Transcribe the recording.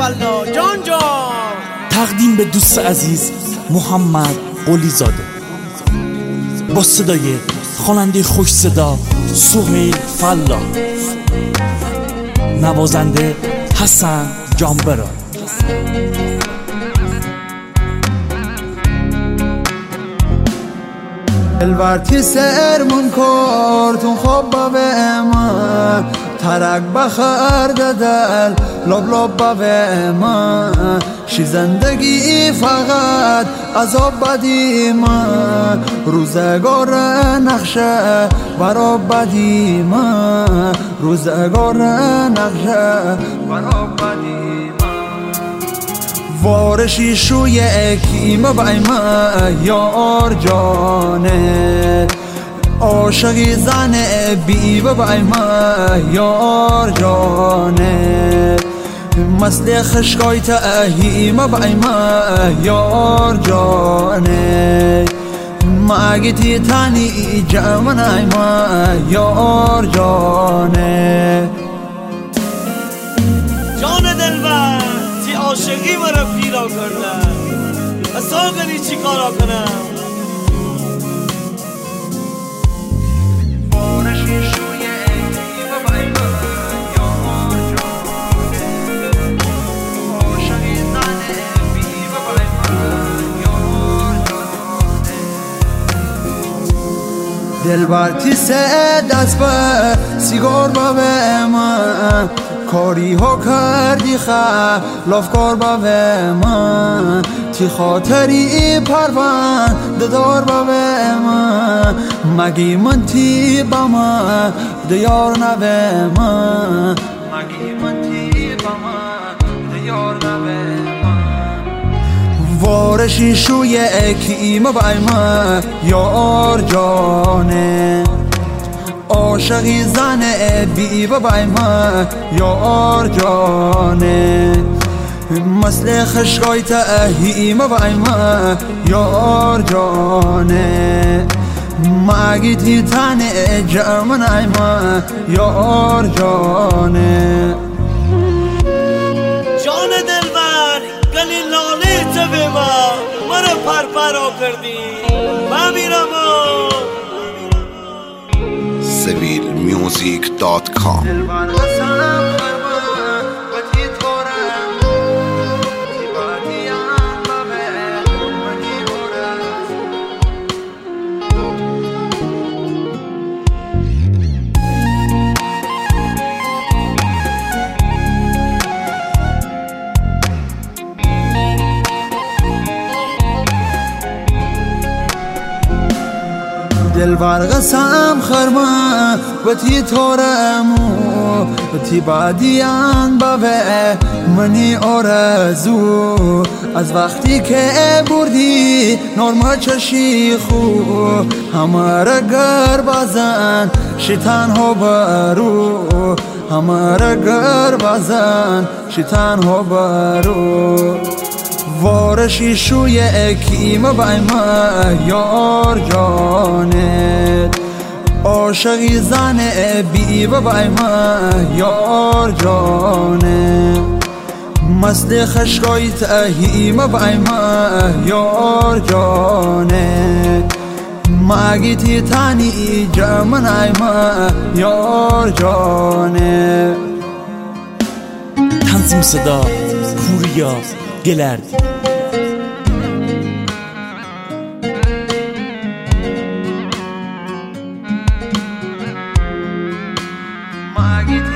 فلا جان جان. تقدیم به دوست عزیز محمد قلی زاده با صدای خواننده خوش صدا سهیل فلا، نوازنده حسن جانبرا. الورتی سرمون کارتون خواب با من ترک بخر دل لب لب با من شی زندگی فقط عذاب بدی من روزگار نقشه برا بدی من روزگار نقشه برا بدی من وارشی شوی کیم بایم یار جانه عاشقی زن بی بایم یار جانه مثل خشکای تهیم بایم یار جانه مگیتی تنی جمنایم یار جانه. جان دلبر تی عاشقی مرا پیرا کردن از آگلی چی کارا کنم. دلبرتی سه دست به سیگار با من کاری ها کردی خلاف کار با من تی خاطری پرونده دار با من مگی من تی با من دیار نوه من مگی من تی با من دیار نوه وارشی شوی کیم بایم یار جانه عاشقی زن بی بایم یار جانه مثل خشکای تهیم بایم یار جانه مگیتی تن جمنایم یار جانه. جان دلبر گلی لاله تو به مرا پرپرا کردی من میرم civilmusic.com. دلبر قسم خرما بتی تورمو بتی بادیان بابه منی آرزو از وقتی که بردی نرمه چشی خو همه گر بازن شیطان ها برو همه گر بازن شیطان ها برو وارشی شوی کیم بایم یار جانه عاشقی زن بی بایم یار جانه مثل خشکای تهیم بایم یار جانه مگیتی تنی جمنایم یار جانه. تنظیم صدا پوریا گلردی. مگیتی